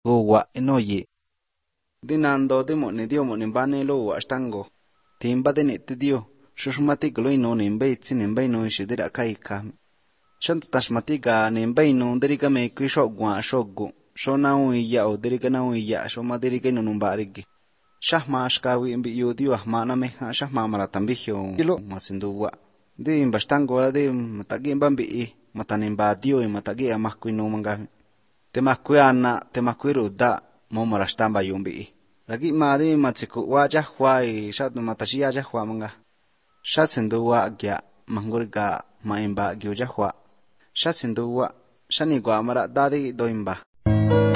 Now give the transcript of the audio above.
Uwa inoyi. Dinando de mo ni dio mo ni bane lo wa stango. Timba de ni te dio. Shushmatik lo ino ni mbeitsi ni mbeino ishidira kaika. Shanto tashmatiga ni mbeino derika me kwisho gwa shogu. Shona uiya o derika na uiya shoma derika ino numbarigi. Shahma ashkawi mbi yu dio ahmana meha shahma maratambihyo. Kilo masinduwa. Di mbashtango la di matagi mbambi matanimba dio y matagi amakui no mangami. Temakui ana temakui ruda mo marashtamba yumbi. Lagi madi matsiku wajah huay shat matashi ajah huwa manga. Shat sinduwa gya mangurga maimba gyujah huwa. Shat sinduwa shani gwa mara dadi doimba.